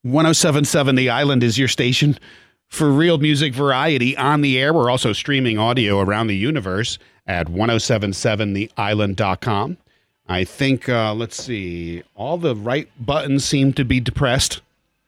1077 The Island is your station for real music variety on the air. We're also streaming audio around the universe at 1077theisland.com. I think, let's see, all the right buttons seem to be depressed,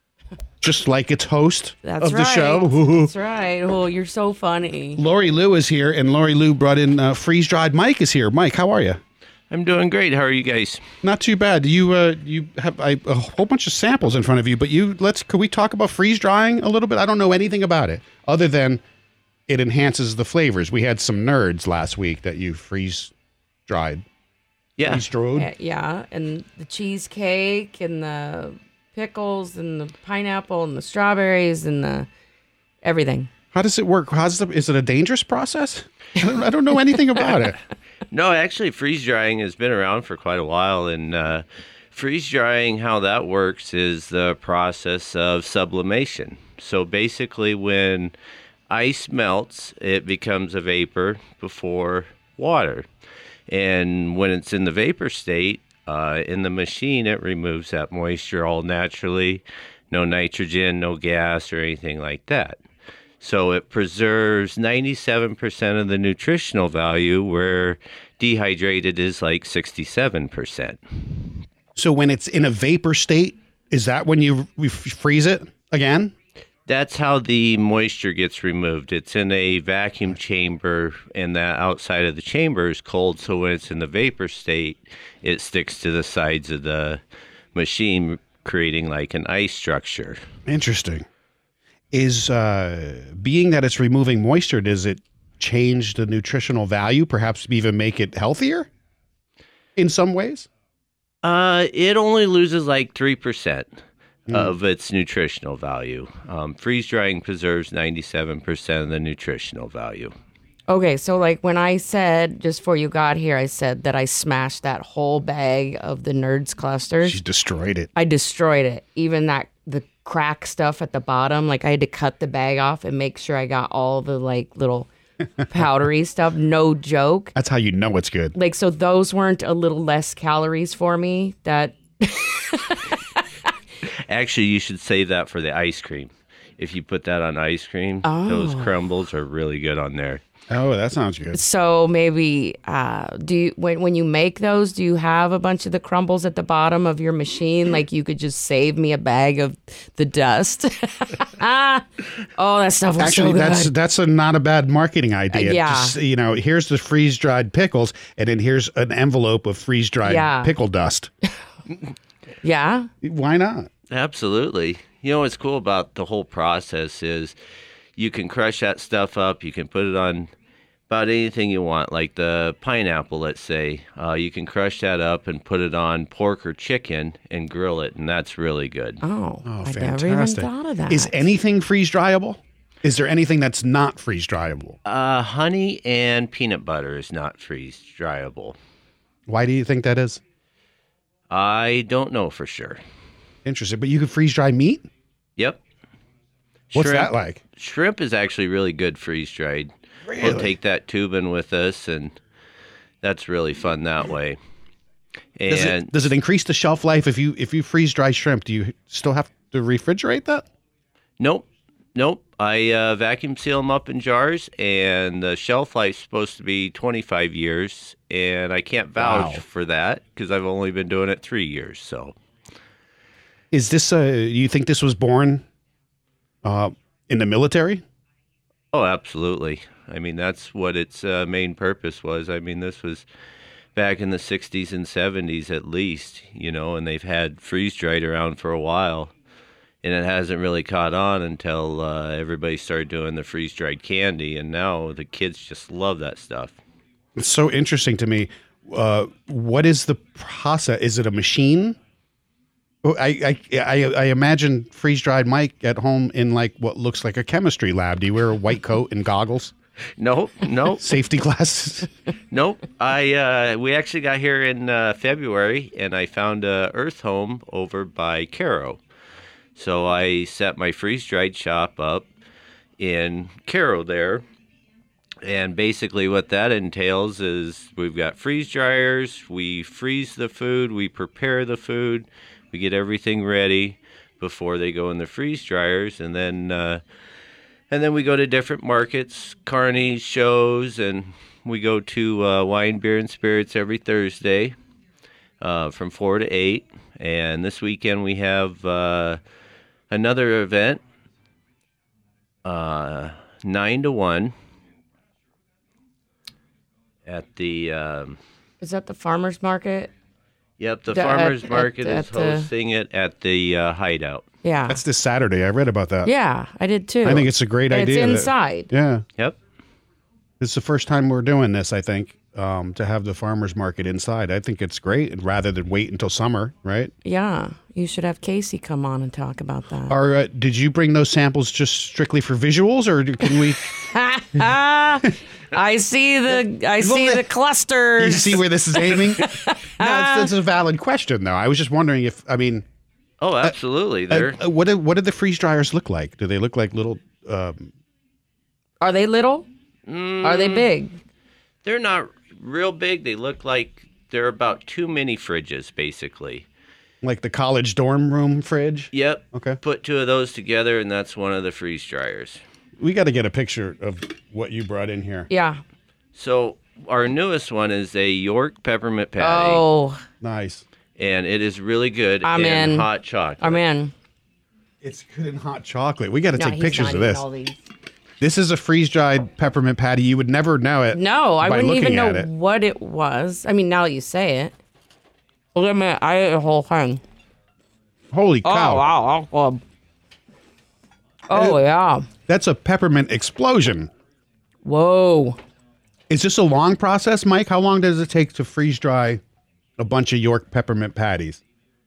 just like its host of the show. That's right. Oh, you're so funny. Lori Lou is here, and Lori Lou brought in freeze-dried Mike is here. Mike, how are you? I'm doing great. How are you guys? Not too bad. You have a whole bunch of samples in front of you, but could we talk about freeze drying a little bit? I don't know anything about it other than it enhances the flavors. We had some nerds last week that you freeze dried. Yeah. Freeze-dried. Yeah, and the cheesecake and the pickles and the pineapple and the strawberries and the everything. How does it work? Is it a dangerous process? I don't know anything about it. No, actually, freeze drying has been around for quite a while, and freeze drying, how that works is the process of sublimation. So basically, when ice melts, it becomes a vapor before water, and when it's in the vapor state, in the machine, it removes that moisture all naturally, no nitrogen, no gas, or anything like that. So it preserves 97% of the nutritional value, where dehydrated is like 67%. So when it's in a vapor state, is that when we freeze it again? That's how the moisture gets removed. It's in a vacuum chamber, and the outside of the chamber is cold, so when it's in the vapor state, it sticks to the sides of the machine, creating like an ice structure. Interesting. Is being that it's removing moisture, does it change the nutritional value, perhaps even make it healthier in some ways? It only loses like 3% of its nutritional value. Freeze drying preserves 97% of the nutritional value. Okay, so like when I said, just before you got here, I said that I smashed that whole bag of the Nerds clusters. She destroyed it. I destroyed it. Even the crack stuff at the bottom, like I had to cut the bag off and make sure I got all the like little powdery stuff. No joke. That's how you know it's good. Like, so those weren't a little less calories for me. That Actually, you should save that for the ice cream. If you put that on ice cream, those crumbles are really good on there. Oh, that sounds good. So maybe when you make those, do you have a bunch of the crumbles at the bottom of your machine? Like you could just save me a bag of the dust. Oh, that stuff was Actually, so good. that's not a bad marketing idea. Yeah. Just, here's the freeze-dried pickles, and then here's an envelope of freeze-dried pickle dust. Yeah. Why not? Absolutely. You know what's cool about the whole process is you can crush that stuff up. You can put it on about anything you want, like the pineapple, let's say. You can crush that up and put it on pork or chicken and grill it, and that's really good. Oh, I fantastic. never even thought of that. Is anything freeze-dryable? Is there anything that's not freeze-dryable? Honey and peanut butter is not freeze-dryable. Why do you think that is? I don't know for sure. Interesting. But you could freeze-dry meat? Yep. What's that like? Shrimp is actually really good freeze-dried. Really? We'll take that tubing with us, and that's really fun that way. And Does it increase the shelf life if you freeze-dry shrimp? Do you still have to refrigerate that? Nope. I vacuum seal them up in jars, and the shelf life's supposed to be 25 years, and I can't vouch for that because I've only been doing it 3 years. So, is this you think this was born in the military? Oh, absolutely. I mean, that's what its main purpose was. I mean, this was back in the 60s and 70s at least, and they've had freeze-dried around for a while. And it hasn't really caught on until everybody started doing the freeze-dried candy, and now the kids just love that stuff. It's so interesting to me. What is the process? Is it a machine? I imagine freeze-dried Mike at home in like what looks like a chemistry lab. Do you wear a white coat and goggles? Nope. Safety glasses? Nope. We actually got here in February, and I found a Earth Home over by Caro. So I set my freeze-dried shop up in Caro there, and basically what that entails is we've got freeze dryers, we freeze the food, we prepare the food, we get everything ready. before they go in the freeze dryers, and then we go to different markets, carnies, shows, and we go to Wine, Beer, and Spirits every Thursday from 4 to 8. And this weekend we have another event, 9 to 1 at the... Is that the farmer's market? Yep, the farmer's market is hosting it at the Hideout. Yeah. That's this Saturday. I read about that. Yeah, I did too. I think it's a great idea. It's inside. Yeah. Yep. It's the first time we're doing this, I think, to have the farmer's market inside. I think it's great rather than wait until summer, right? Yeah. You should have Casey come on and talk about that. Or did you bring those samples just strictly for visuals, or can we... I see the clusters. You see where this is aiming? No, it's a valid question, though. I was just wondering if, Oh, absolutely. what do the freeze dryers look like? Do they look like little... Are they little? Are they big? They're not real big. They look like they're about 2 mini fridges, basically. Like the college dorm room fridge? Yep. Okay. Put 2 of those together, and that's one of the freeze dryers. We got to get a picture of what you brought in here. Yeah. So our newest one is a York peppermint patty. Oh. Nice. And it is really good I'm in. hot chocolate. I'm in. It's good in hot chocolate. We got to No, take he's pictures not of eating this. all these. This is a freeze-dried peppermint patty. You would never know it. No, I by wouldn't even looking know at it. what it was. I mean, now that you say it. Look at me. I ate the whole thing. Holy Oh, cow. wow. Oh, yeah. That's a peppermint explosion. Whoa. Is this a long process, Mike? How long does it take to freeze-dry a bunch of York peppermint patties?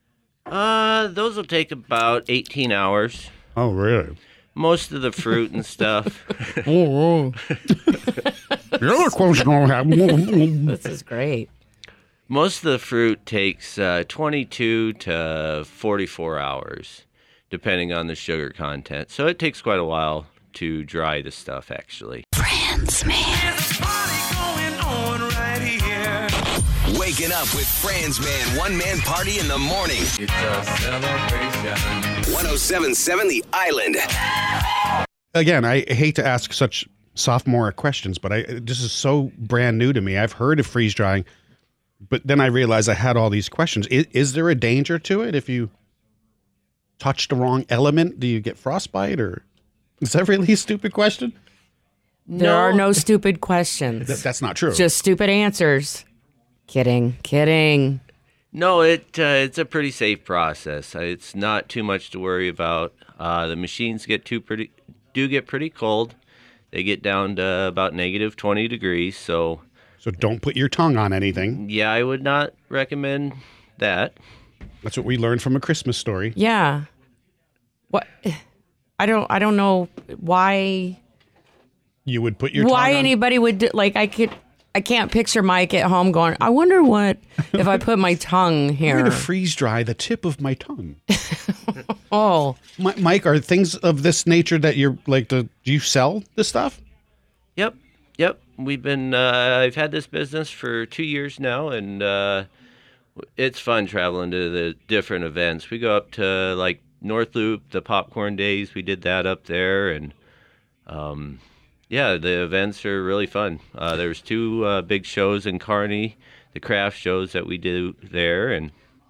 Those will take about 18 hours. Oh, really? Most of the fruit and stuff. The other question This is great. Most of the fruit takes 22 to 44 hours, depending on the sugar content. So it takes quite a while to dry the stuff, actually. There's a party going on right here. Waking up with Franz Man, one-man party in the morning. It's a celebration. 107.7 The Island. Again, I hate to ask such sophomore questions, but this is so brand new to me. I've heard of freeze drying, but then I realized I had all these questions. Is there a danger to it if you touch the wrong element? Do you get frostbite, or is that really a stupid question? There are no stupid questions. That's not true. Just stupid answers. Kidding. No, it's a pretty safe process. It's not too much to worry about. The machines get pretty cold. They get down to about negative 20 degrees. So don't put your tongue on anything. yeah, I would not recommend that. That's what we learned from A Christmas Story. Yeah. What? I don't know why You would put your tongue on? anybody would do, like I can't picture Mike at home going, I wonder what if I put my tongue I'm here. going to freeze dry the tip of my tongue. Oh. Mike, are things of this nature that you're like, do you sell this stuff? Yep. We've been. I've had this business for 2 years now, and it's fun traveling to the different events. We go up to like North Loop, the Popcorn Days. We did that up there, and yeah, the events are really fun. There's 2 big shows in Kearney, the craft shows that we do there, and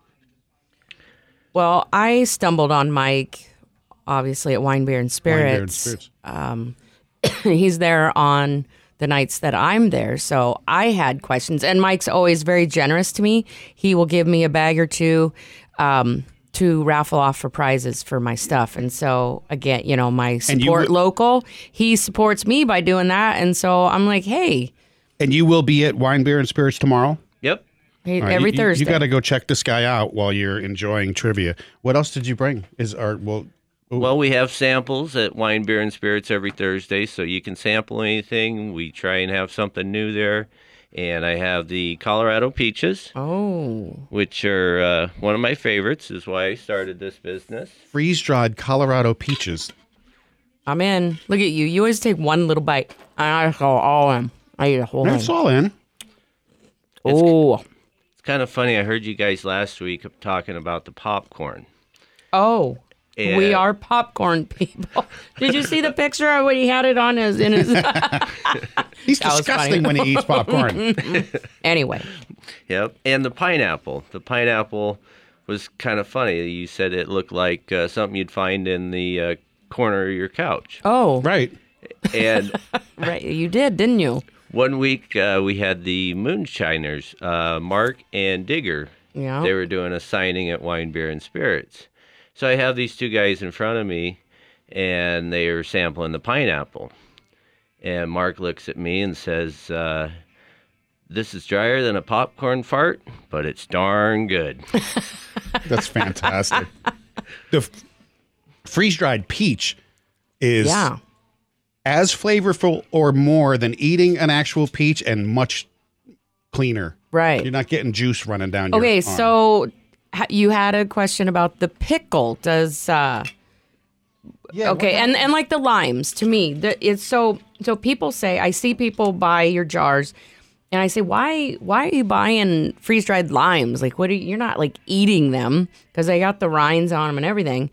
Well, I stumbled on Mike, obviously at Wine, Beer, and Spirits. He's there on the nights that I'm there, so I had questions. And Mike's always very generous to me. He will give me a bag or two to raffle off for prizes for my stuff. And so, again, my support local, he supports me by doing that. And so I'm like, hey. And you will be at Wine, Beer, and Spirits tomorrow? yep. All right, Every Thursday. You got to go check this guy out while you're enjoying trivia. What else did you bring? Well, we have samples at Wine, Beer, and Spirits every Thursday, so you can sample anything. We try and have something new there. And I have the Colorado Peaches, which are one of my favorites, is why I started this business. Freeze-dried Colorado peaches. I'm in. Look at you. You always take one little bite. I go all in. I eat a whole That's thing. all in. Oh. It's kind of funny. I heard you guys last week talking about the popcorn. Oh. And We are popcorn people. Did you see the picture of when he had it on his in his? He's That was disgusting when he eats popcorn. Anyway, Yep. And the pineapple. The pineapple was kind of funny. You said it looked like something you'd find in the corner of your couch. oh, Right. And right, you did, didn't you? one week we had the Moonshiners, Mark and Digger. Yeah. They were doing a signing at Wine, Beer, and Spirits. So I have these two guys in front of me, and they are sampling the pineapple. And Mark looks at me and says, this is drier than a popcorn fart, but it's darn good. That's fantastic. The freeze-dried peach is Yeah. as flavorful or more than eating an actual peach and much cleaner. Right. You're not getting juice running down your Okay, arm. so you had a question about the pickle. Does Yeah, okay, and like the limes, to me, it's so people say, I see people buy your jars, and I say, why are you buying freeze dried limes? Like, you're not like eating them because they got the rinds on them and everything.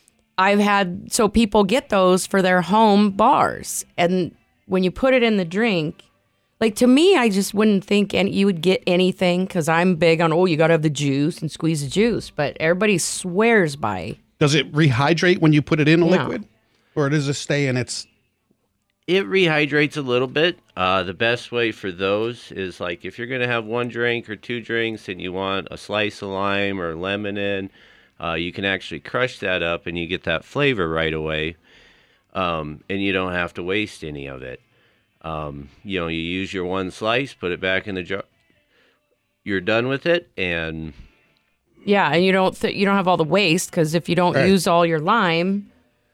So people get those for their home bars, and when you put it in the drink, like to me, I just wouldn't think you would get anything because I'm big on, you got to have the juice and squeeze the juice, but everybody swears by. Does it rehydrate when you put it in a Yeah. liquid? Or does it stay in its... It rehydrates a little bit. The best way for those is like if you're going to have one drink or two drinks and you want a slice of lime or lemon in, you can actually crush that up and you get that flavor right away. And you don't have to waste any of it. You use your one slice, put it back in the jar. You're done with it, and Yeah, and you don't have all the waste because if you don't Right. use all your lime,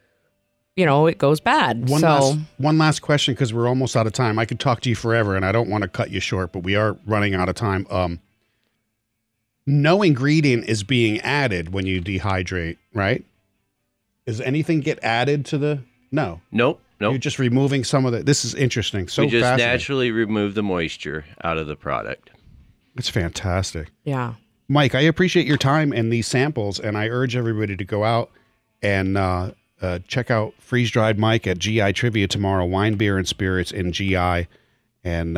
it goes bad. One last question, because we're almost out of time. I could talk to you forever, and I don't want to cut you short, but we are running out of time. No ingredient is being added when you dehydrate, right? Does anything get added to the... No. nope. You're just removing some of the... This is interesting. So We just fascinating. naturally remove the moisture out of the product. It's fantastic. yeah. Mike, I appreciate your time and these samples, and I urge everybody to go out and check out Freeze Dried Mike at GI Trivia tomorrow, Wine, Beer, and Spirits in GI. And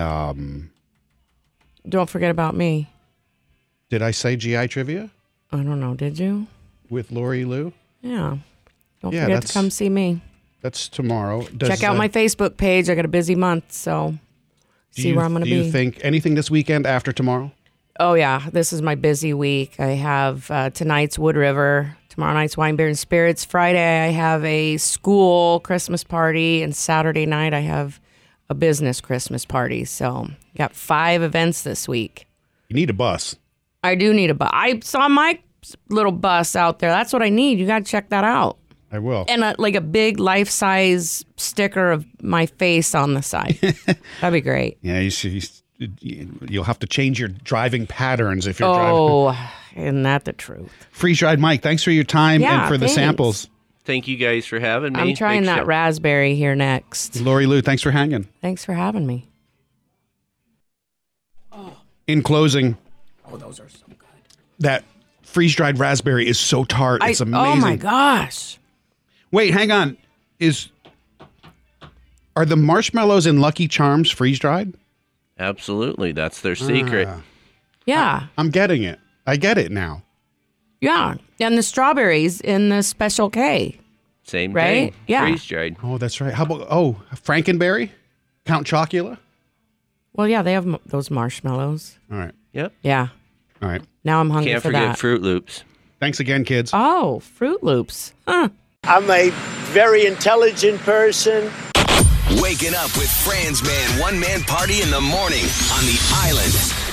Don't forget about me. did I say GI Trivia I don't know. Did you? with Lori Lou? Yeah. Don't Yeah, forget that's- to come see me. That's tomorrow. Check out my Facebook page. I got a busy month, so see where I'm going to Do be. you think anything this weekend after tomorrow? Oh, yeah. This is my busy week. I have tonight's Wood River, tomorrow night's Wine, Beer, and Spirits. Friday, I have a school Christmas party, and Saturday night, I have a business Christmas party. So, got 5 events this week. You need a bus. I do need a bus. I saw Mike's little bus out there. That's what I need. You got to check that out. I will. And a big life-size sticker of my face on the side. That'd be great. Yeah, you'll have to change your driving patterns if you're driving. Oh, isn't that the truth? Freeze Dried Mike, thanks for your time Yeah, and for the thanks. samples. Thank you guys for having me. I'm trying Big that show. raspberry here next. Lori Lou, thanks for hanging. Thanks for having me. In closing, those are so good. That freeze-dried raspberry is so tart. It's amazing. Oh my gosh. Wait, hang on. Are the marshmallows in Lucky Charms freeze-dried? Absolutely. That's their secret. Yeah. I'm getting it. I get it now. Yeah. And the strawberries in the Special K. Same Right? thing. Yeah. Freeze dried. Oh, that's right. How about Frankenberry? Count Chocula? Well, yeah, they have those marshmallows. All right. Yep. Yeah. All right. Now I'm hungry Can't for forget that. Fruit Loops. Thanks again, kids. Oh, Fruit Loops. Huh. I'm a very intelligent person. Waking up with Franz Man One Man Party in the morning on the Island.